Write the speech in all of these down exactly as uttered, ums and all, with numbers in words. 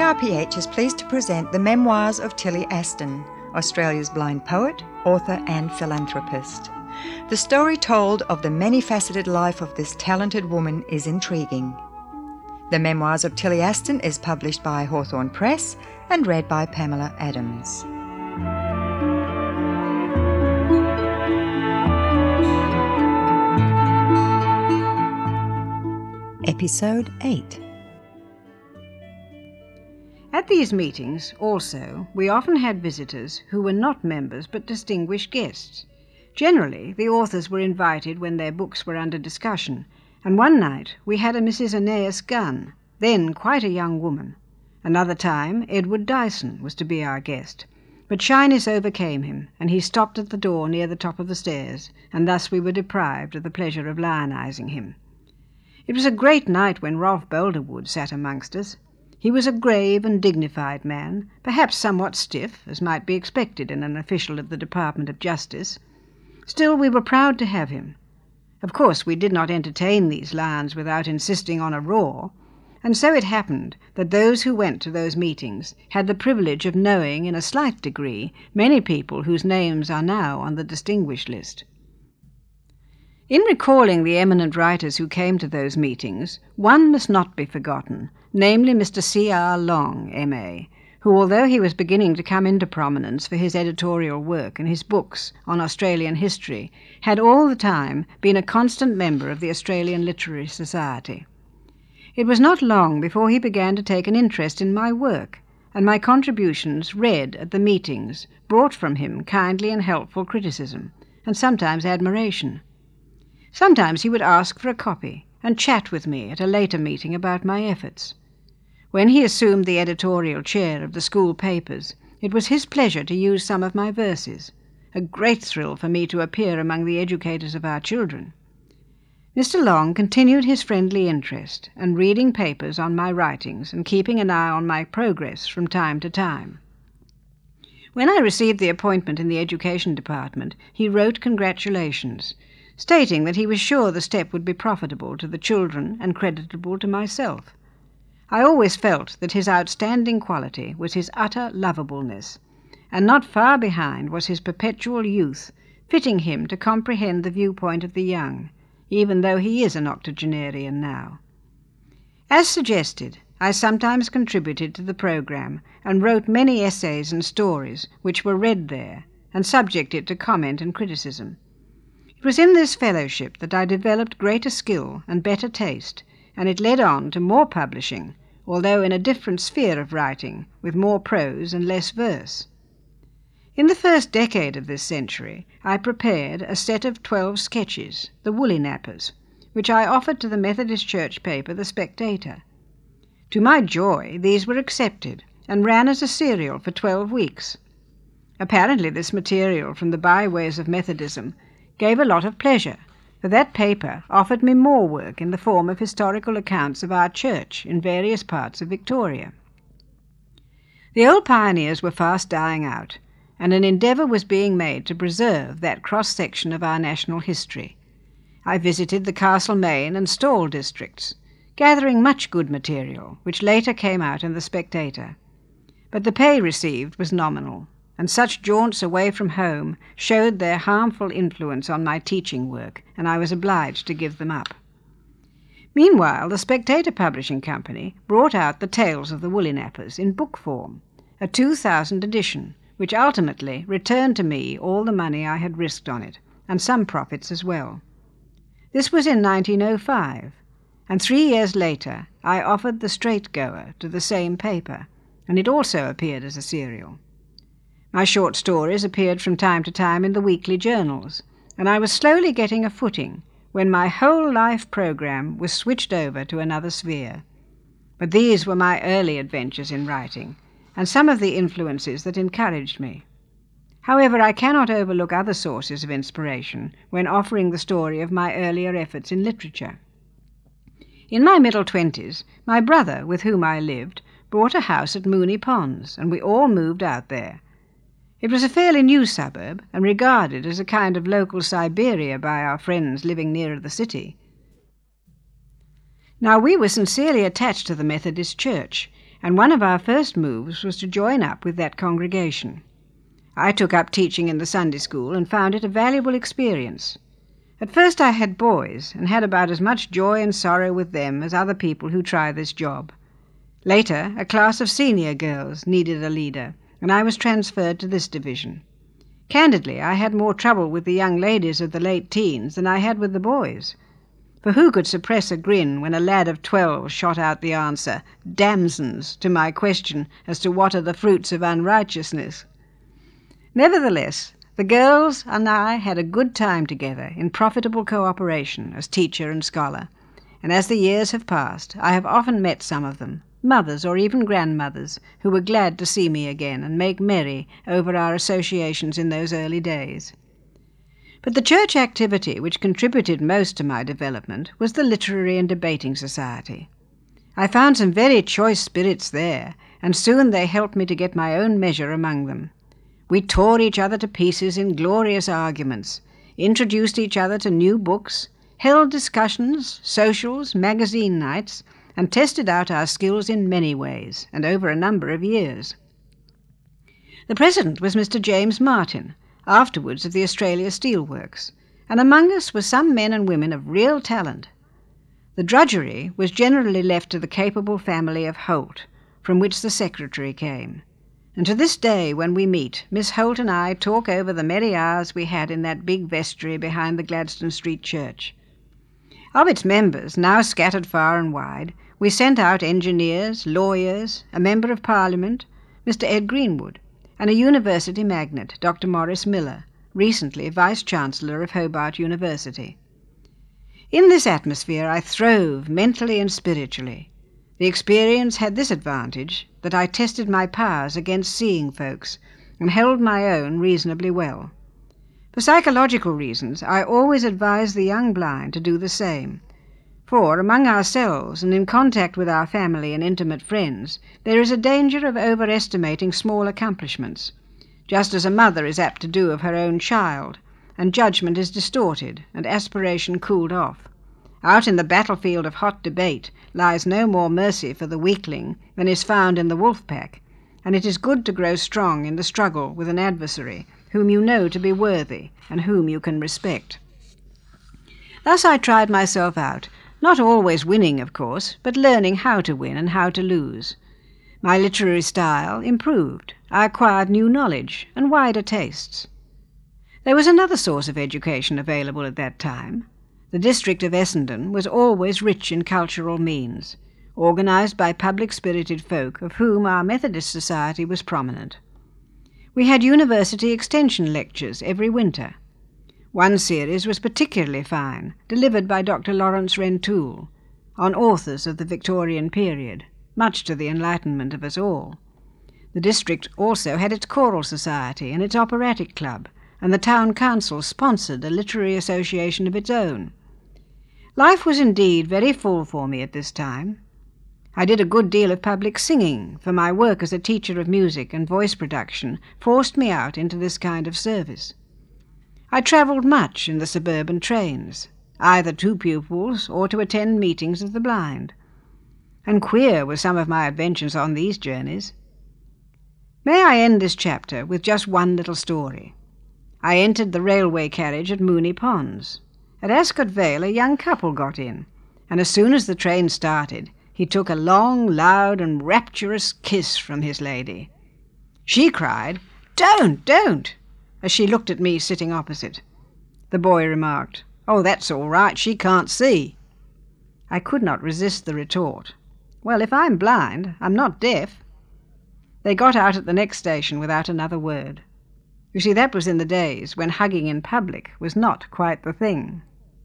R P H is pleased to present the memoirs of Tilly Aston, Australia's blind poet, author and philanthropist. The story told of the many-faceted life of this talented woman is intriguing. The Memoirs of Tilly Aston is published by Hawthorn Press and read by Pamela Adams. Episode eight. At these meetings, also, we often had visitors who were not members but distinguished guests. Generally, the authors were invited when their books were under discussion, and one night we had a Missus Aeneas Gunn, then quite a young woman. Another time, Edward Dyson was to be our guest, but shyness overcame him, and he stopped at the door near the top of the stairs, and thus we were deprived of the pleasure of lionizing him. It was a great night when Rolf Boulderwood sat amongst us. He was a grave and dignified man, perhaps somewhat stiff, as might be expected in an official of the Department of Justice. Still, we were proud to have him. Of course, we did not entertain these lions without insisting on a roar, and so it happened that those who went to those meetings had the privilege of knowing, in a slight degree, many people whose names are now on the distinguished list. In recalling the eminent writers who came to those meetings, one must not be forgotten, namely Mister C R Long, M A, who, although he was beginning to come into prominence for his editorial work and his books on Australian history, had all the time been a constant member of the Australian Literary Society. It was not long before he began to take an interest in my work, and my contributions read at the meetings brought from him kindly and helpful criticism, and sometimes admiration. Sometimes he would ask for a copy and chat with me at a later meeting about my efforts. When he assumed the editorial chair of the school papers, it was his pleasure to use some of my verses, a great thrill for me to appear among the educators of our children. Mister Long continued his friendly interest, and reading papers on my writings and keeping an eye on my progress from time to time. When I received the appointment in the Education Department, he wrote congratulations, stating that he was sure the step would be profitable to the children and creditable to myself. I always felt that his outstanding quality was his utter lovableness, and not far behind was his perpetual youth, fitting him to comprehend the viewpoint of the young, even though he is an octogenarian now. As suggested, I sometimes contributed to the program and wrote many essays and stories which were read there and subjected to comment and criticism. It was in this fellowship that I developed greater skill and better taste, and it led on to more publishing, although in a different sphere of writing, with more prose and less verse. In the first decade of this century, I prepared a set of twelve sketches, the Woolly Nappers, which I offered to the Methodist Church paper, The Spectator. To my joy, these were accepted, and ran as a serial for twelve weeks. Apparently this material from the byways of Methodism gave a lot of pleasure, for that paper offered me more work in the form of historical accounts of our church in various parts of Victoria. The old pioneers were fast dying out, and an endeavour was being made to preserve that cross-section of our national history. I visited the Castlemaine and Stawell districts, gathering much good material, which later came out in The Spectator. But the pay received was nominal, and such jaunts away from home showed their harmful influence on my teaching work, and I was obliged to give them up. Meanwhile, the Spectator Publishing Company brought out the Tales of the Woolly Nappers in book form, a two thousand edition, which ultimately returned to me all the money I had risked on it, and some profits as well. This was in nineteen oh five, and three years later I offered The Straight Goer to the same paper, and it also appeared as a serial. My short stories appeared from time to time in the weekly journals, and I was slowly getting a footing when my whole life program was switched over to another sphere. But these were my early adventures in writing, and some of the influences that encouraged me. However, I cannot overlook other sources of inspiration when offering the story of my earlier efforts in literature. In my middle twenties, my brother, with whom I lived, bought a house at Moonee Ponds, and we all moved out there. It was a fairly new suburb, and regarded as a kind of local Siberia by our friends living nearer the city. Now, we were sincerely attached to the Methodist Church, and one of our first moves was to join up with that congregation. I took up teaching in the Sunday school and found it a valuable experience. At first I had boys, and had about as much joy and sorrow with them as other people who try this job. Later, a class of senior girls needed a leader, and I was transferred to this division. Candidly, I had more trouble with the young ladies of the late teens than I had with the boys. For who could suppress a grin when a lad of twelve shot out the answer, "damsons," to my question as to what are the fruits of unrighteousness? Nevertheless, the girls and I had a good time together in profitable cooperation as teacher and scholar, and as the years have passed, I have often met some of them, mothers or even grandmothers, who were glad to see me again and make merry over our associations in those early days. But the church activity which contributed most to my development was the Literary and Debating Society. I found some very choice spirits there, and soon they helped me to get my own measure among them. We tore each other to pieces in glorious arguments, introduced each other to new books, held discussions, socials, magazine nights, and tested out our skills in many ways, and over a number of years. The president was Mister James Martin, afterwards of the Australia Steel Works, and among us were some men and women of real talent. The drudgery was generally left to the capable family of Holt, from which the secretary came. And to this day, when we meet, Miss Holt and I talk over the merry hours we had in that big vestry behind the Gladstone Street Church. Of its members, now scattered far and wide, we sent out engineers, lawyers, a member of Parliament, Mister Ed Greenwood, and a university magnate, Doctor Morris Miller, recently Vice-Chancellor of Hobart University. In this atmosphere I throve mentally and spiritually. The experience had this advantage, that I tested my powers against seeing folks, and held my own reasonably well. For psychological reasons, I always advise the young blind to do the same. For, among ourselves, and in contact with our family and intimate friends, there is a danger of overestimating small accomplishments, just as a mother is apt to do of her own child, and judgment is distorted, and aspiration cooled off. Out in the battlefield of hot debate lies no more mercy for the weakling than is found in the wolf pack, and it is good to grow strong in the struggle with an adversary whom you know to be worthy and whom you can respect. Thus I tried myself out, not always winning, of course, but learning how to win and how to lose. My literary style improved. I acquired new knowledge and wider tastes. There was another source of education available at that time. The district of Essendon was always rich in cultural means, organised by public-spirited folk of whom our Methodist Society was prominent. We had university extension lectures every winter. One series was particularly fine, delivered by Doctor Lawrence Rentoul, on authors of the Victorian period, much to the enlightenment of us all. The district also had its choral society and its operatic club, and the town council sponsored a literary association of its own. Life was indeed very full for me at this time. I did a good deal of public singing, for my work as a teacher of music and voice production forced me out into this kind of service. I travelled much in the suburban trains, either to pupils or to attend meetings of the blind. And queer were some of my adventures on these journeys. May I end this chapter with just one little story? I entered the railway carriage at Mooney Ponds. At Ascot Vale a young couple got in, and as soon as the train started, he took a long, loud, and rapturous kiss from his lady. She cried, "Don't, don't!" as she looked at me sitting opposite. The boy remarked, "Oh, that's all right, she can't see." I could not resist the retort. Well, if I'm blind, I'm not deaf. They got out at the next station without another word. You see, that was in the days when hugging in public was not quite the thing.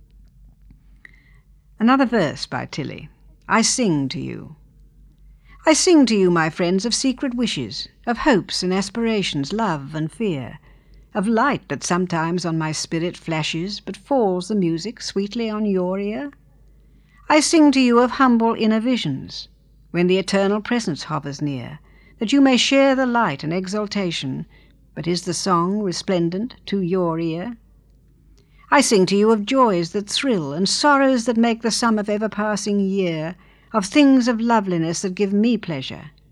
Another verse by Tilly. I sing to you. I sing to you, my friends, of secret wishes, of hopes and aspirations, love and fear, of light that sometimes on my spirit flashes, but falls the music sweetly on your ear. I sing to you of humble inner visions, when the eternal presence hovers near, that you may share the light and exaltation, but is the song resplendent to your ear? I sing to you of joys that thrill, and sorrows that make the sum of ever-passing year, of things of loveliness that give me pleasure,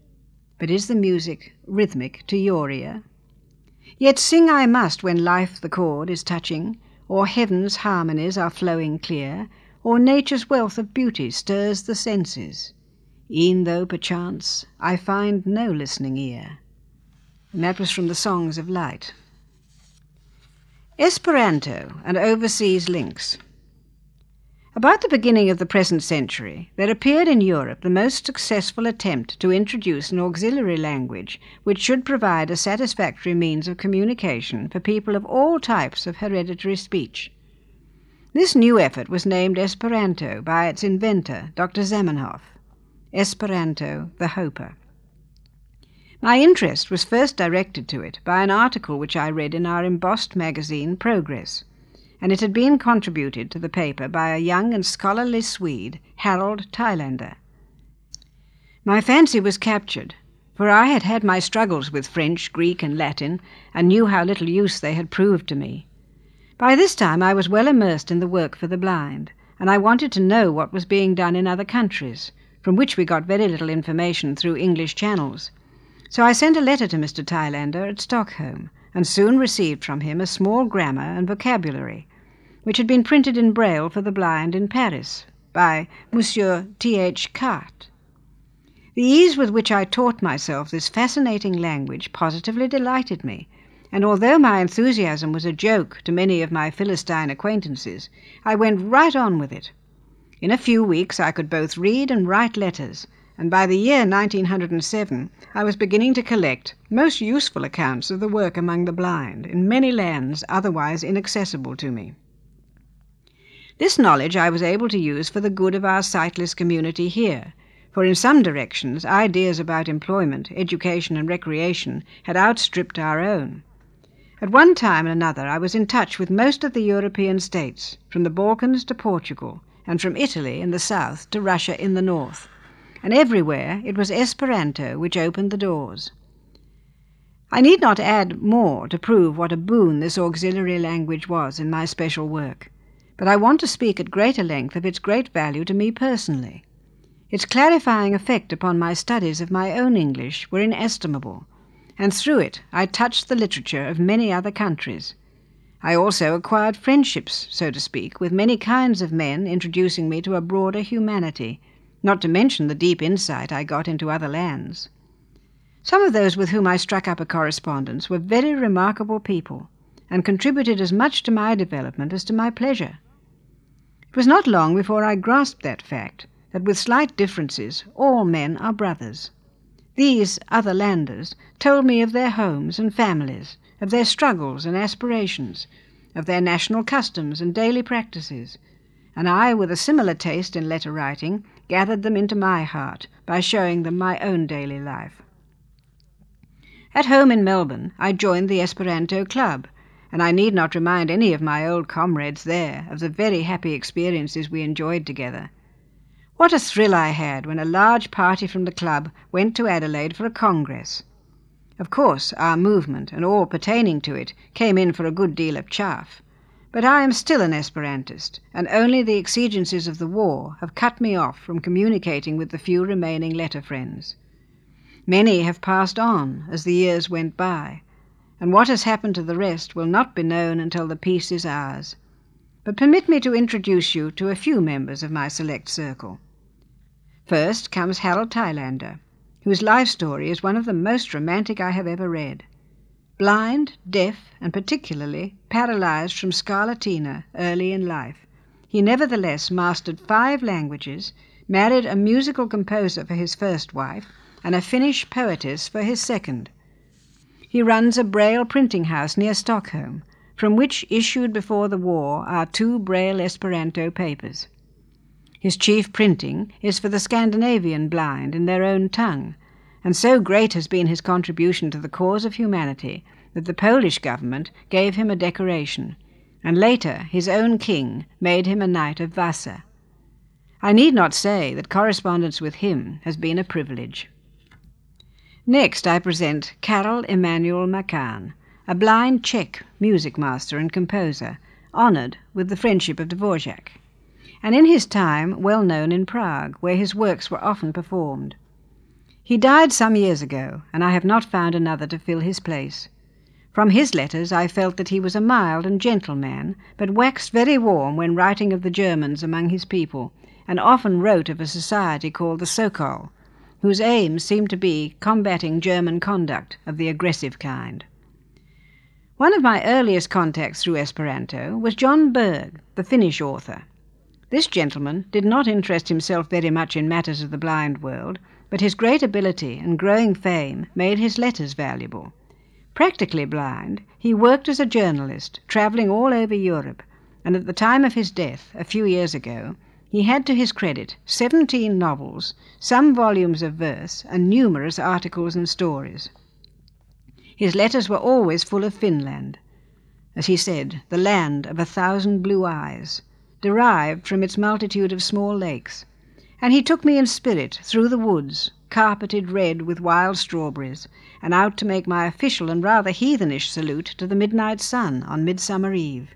but is the music rhythmic to your ear? Yet sing I must when life the chord is touching, or heaven's harmonies are flowing clear, or nature's wealth of beauty stirs the senses, e'en though perchance I find no listening ear. And that was from the Songs of Light. Esperanto and overseas links. About the beginning of the present century, there appeared in Europe the most successful attempt to introduce an auxiliary language which should provide a satisfactory means of communication for people of all types of hereditary speech. This new effort was named Esperanto by its inventor, Doctor Zamenhof. Esperanto, the Hoper. My interest was first directed to it by an article which I read in our embossed magazine, Progress, and it had been contributed to the paper by a young and scholarly Swede, Harold Thailander. My fancy was captured, for I had had my struggles with French, Greek, and Latin, and knew how little use they had proved to me. By this time I was well immersed in the work for the blind, and I wanted to know what was being done in other countries, from which we got very little information through English channels. So I sent a letter to Mister Thailander at Stockholm, and soon received from him a small grammar and vocabulary, which had been printed in Braille for the blind in Paris by Monsieur T H Carte. The ease with which I taught myself this fascinating language positively delighted me, and although my enthusiasm was a joke to many of my Philistine acquaintances, I went right on with it. In a few weeks I could both read and write letters, and by the year nineteen hundred seven I was beginning to collect most useful accounts of the work among the blind in many lands otherwise inaccessible to me. This knowledge I was able to use for the good of our sightless community here, for in some directions ideas about employment, education, and recreation had outstripped our own. At one time and another I was in touch with most of the European states, from the Balkans to Portugal, and from Italy in the south to Russia in the north, and everywhere it was Esperanto which opened the doors. I need not add more to prove what a boon this auxiliary language was in my special work, but I want to speak at greater length of its great value to me personally. Its clarifying effect upon my studies of my own English were inestimable, and through it I touched the literature of many other countries. I also acquired friendships, so to speak, with many kinds of men, introducing me to a broader humanity, not to mention the deep insight I got into other lands. Some of those with whom I struck up a correspondence were very remarkable people, and contributed as much to my development as to my pleasure. It was not long before I grasped that fact, that with slight differences all men are brothers. These other landers told me of their homes and families, of their struggles and aspirations, of their national customs and daily practices, and I, with a similar taste in letter writing, gathered them into my heart by showing them my own daily life. At home in Melbourne I joined the Esperanto Club, and I need not remind any of my old comrades there of the very happy experiences we enjoyed together. What a thrill I had when a large party from the club went to Adelaide for a congress. Of course, our movement and all pertaining to it came in for a good deal of chaff, but I am still an Esperantist, and only the exigencies of the war have cut me off from communicating with the few remaining letter friends. Many have passed on as the years went by, and what has happened to the rest will not be known until the peace is ours. But permit me to introduce you to a few members of my select circle. First comes Harold Thailander, whose life story is one of the most romantic I have ever read. Blind, deaf, and particularly paralyzed from scarlatina early in life, he nevertheless mastered five languages, married a musical composer for his first wife, and a Finnish poetess for his second. He runs a Braille printing house near Stockholm, from which issued before the war are two Braille Esperanto papers. His chief printing is for the Scandinavian blind in their own tongue, and so great has been his contribution to the cause of humanity that the Polish government gave him a decoration, and later his own king made him a Knight of Vasa. I need not say that correspondence with him has been a privilege. Next I present Karel Emanuel Makan, a blind Czech music master and composer, honoured with the friendship of Dvorak, and in his time well known in Prague, where his works were often performed. He died some years ago, and I have not found another to fill his place. From his letters I felt that he was a mild and gentle man, but waxed very warm when writing of the Germans among his people, and often wrote of a society called the Sokol, whose aims seemed to be combating German conduct of the aggressive kind. One of my earliest contacts through Esperanto was John Berg, the Finnish author. This gentleman did not interest himself very much in matters of the blind world, but his great ability and growing fame made his letters valuable. Practically blind, he worked as a journalist, travelling all over Europe, and at the time of his death, a few years ago, he had to his credit seventeen novels, some volumes of verse, and numerous articles and stories. His letters were always full of Finland, as he said, the land of a thousand blue eyes, derived from its multitude of small lakes, and he took me in spirit through the woods, carpeted red with wild strawberries, and out to make my official and rather heathenish salute to the midnight sun on Midsummer Eve.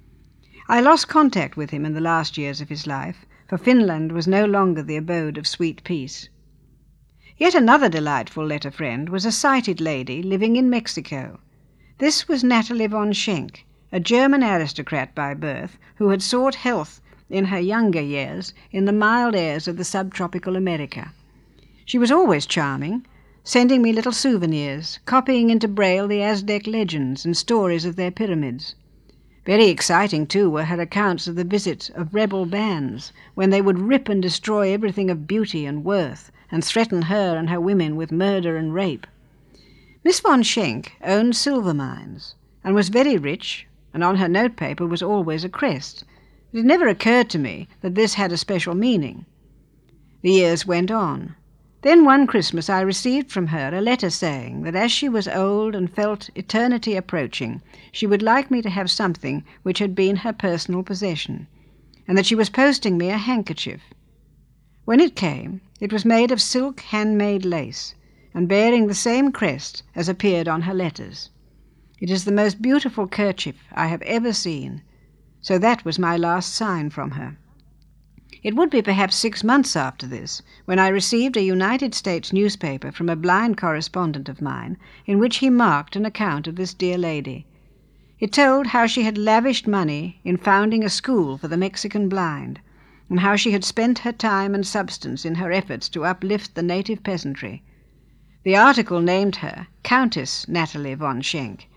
I lost contact with him in the last years of his life, for Finland was no longer the abode of sweet peace. Yet another delightful letter friend was a sighted lady living in Mexico. This was Natalie von Schenk, a German aristocrat by birth, who had sought health in her younger years in the mild airs of the subtropical America. She was always charming, sending me little souvenirs, copying into Braille the Aztec legends and stories of their pyramids. Very exciting, too, were her accounts of the visits of rebel bands, when they would rip and destroy everything of beauty and worth, and threaten her and her women with murder and rape. Miss von Schenk owned silver mines, and was very rich, and on her notepaper was always a crest. It never occurred to me that this had a special meaning. The years went on. Then one Christmas I received from her a letter saying that as she was old and felt eternity approaching, she would like me to have something which had been her personal possession, and that she was posting me a handkerchief. When it came, it was made of silk handmade lace, and bearing the same crest as appeared on her letters. It is the most beautiful kerchief I have ever seen, so that was my last sign from her. It would be perhaps six months after this when I received a United States newspaper from a blind correspondent of mine, in which he marked an account of this dear lady. It told how she had lavished money in founding a school for the Mexican blind, and how she had spent her time and substance in her efforts to uplift the native peasantry. The article named her Countess Natalie von Schenk,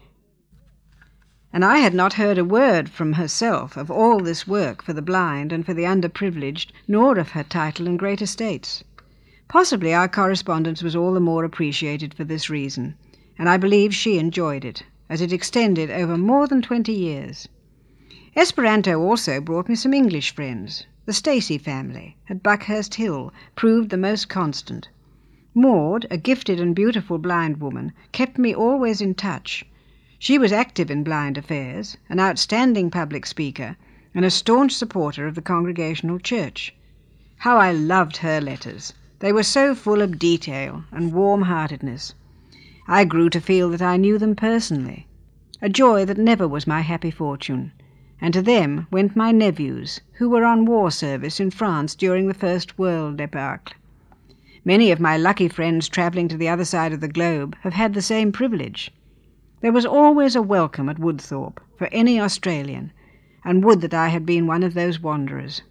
and I had not heard a word from herself of all this work for the blind and for the underprivileged, nor of her title and great estates. Possibly our correspondence was all the more appreciated for this reason, and I believe she enjoyed it, as it extended over more than twenty years. Esperanto also brought me some English friends. The Stacy family, at Buckhurst Hill, proved the most constant. Maud, a gifted and beautiful blind woman, kept me always in touch. She was active in blind affairs, an outstanding public speaker, and a staunch supporter of the Congregational Church. How I loved her letters! They were so full of detail and warm-heartedness. I grew to feel that I knew them personally, a joy that never was my happy fortune, and to them went my nephews, who were on war service in France during the First World debacle. Many of my lucky friends travelling to the other side of the globe have had the same privilege. There was always a welcome at Woodthorpe for any Australian, and would that I had been one of those wanderers.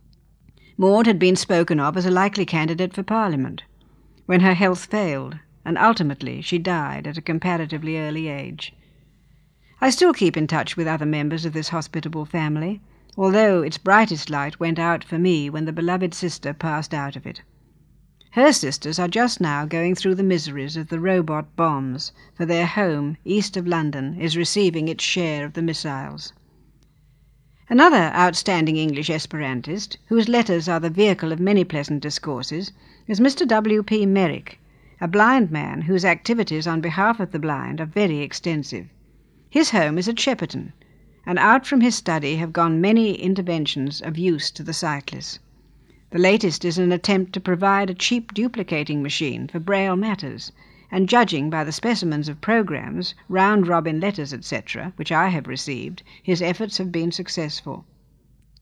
Maud had been spoken of as a likely candidate for Parliament, when her health failed, and ultimately she died at a comparatively early age. I still keep in touch with other members of this hospitable family, although its brightest light went out for me when the beloved sister passed out of it. Her sisters are just now going through the miseries of the robot bombs, for their home, east of London, is receiving its share of the missiles. Another outstanding English Esperantist, whose letters are the vehicle of many pleasant discourses, is Mister W. P. Merrick, a blind man whose activities on behalf of the blind are very extensive. His home is at Shepperton, and out from his study have gone many interventions of use to the sightless. The latest is an attempt to provide a cheap duplicating machine for Braille matters, and judging by the specimens of programs, round-robin letters, et cetera, which I have received, his efforts have been successful.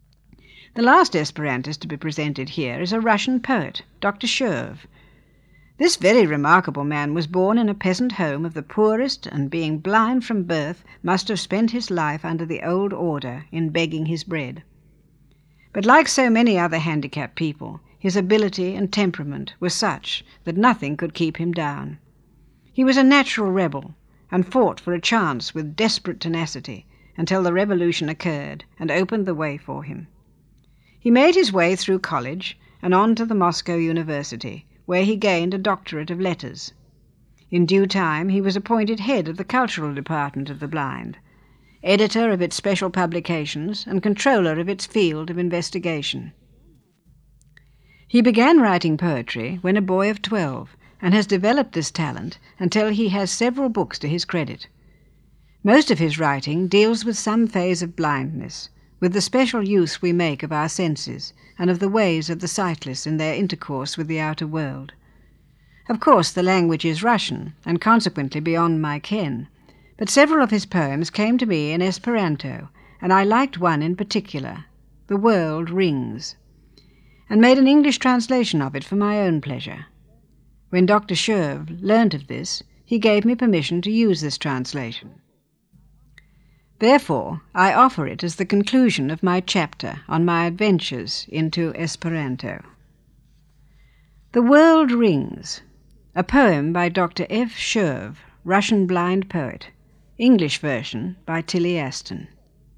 The last Esperantist to be presented here is a Russian poet, Doctor Sherv. This very remarkable man was born in a peasant home of the poorest, and being blind from birth, must have spent his life under the old order in begging his bread. But like so many other handicapped people, his ability and temperament were such that nothing could keep him down. He was a natural rebel, and fought for a chance with desperate tenacity until the revolution occurred and opened the way for him. He made his way through college and on to the Moscow University, where he gained a doctorate of letters. In due time he was appointed head of the cultural department of the Blind, editor of its special publications and controller of its field of investigation. He began writing poetry when a boy of twelve, and has developed this talent until he has several books to his credit. Most of his writing deals with some phase of blindness, with the special use we make of our senses and of the ways of the sightless in their intercourse with the outer world. Of course, the language is Russian, and consequently beyond my ken, but several of his poems came to me in Esperanto, and I liked one in particular, The World Rings, and made an English translation of it for my own pleasure. When Doctor Scherv learnt of this, he gave me permission to use this translation. Therefore, I offer it as the conclusion of my chapter on my adventures into Esperanto. The World Rings, a poem by Doctor F. Scherv, Russian blind poet, English version by Tilly Aston.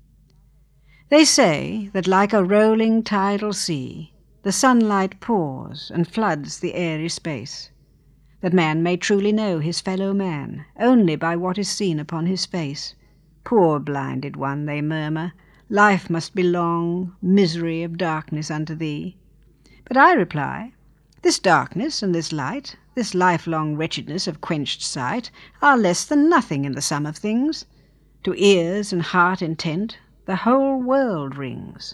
They say that like a rolling tidal sea, the sunlight pours and floods the airy space, that man may truly know his fellow man only by what is seen upon his face. Poor blinded one, they murmur, life must be long, misery of darkness unto thee. But I reply, this darkness and this light, this lifelong wretchedness of quenched sight, are less than nothing in the sum of things. To ears and heart intent, the whole world rings.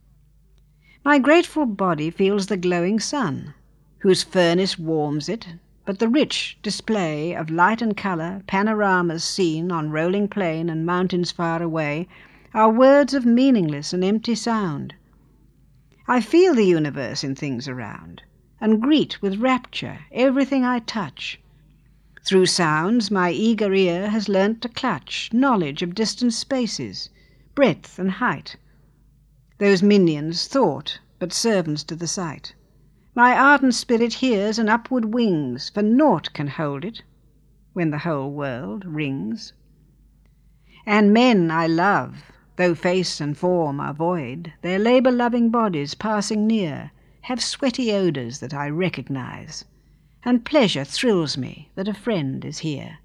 My grateful body feels the glowing sun, whose furnace warms it, but the rich display of light and colour, panoramas seen on rolling plain and mountains far away, are words of meaningless and empty sound. I feel the universe in things around, and greet with rapture everything I touch. Through sounds my eager ear has learnt to clutch knowledge of distant spaces, breadth and height. Those minions thought, but servants to the sight. My ardent spirit hears and upward wings, for naught can hold it when the whole world rings. And men I love, though face and form are void, their labour-loving bodies passing near have sweaty odours that I recognise, and pleasure thrills me that a friend is here.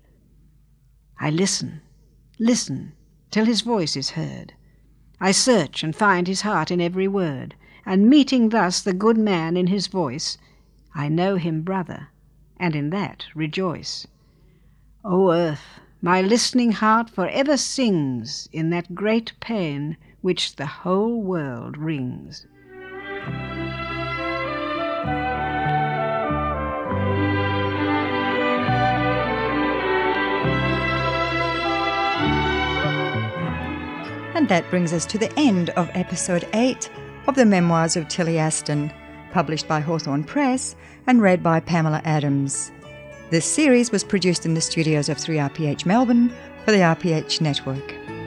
I listen, listen, till his voice is heard. I search and find his heart in every word, and meeting thus the good man in his voice, I know him brother, and in that rejoice. O earth, my listening heart for ever sings in that great pain which the whole world rings. And that brings us to the end of episode eight of the Memoirs of Tilly Aston, published by Hawthorne Press and read by Pamela Adams. This series was produced in the studios of three R P H Melbourne for the R P H Network.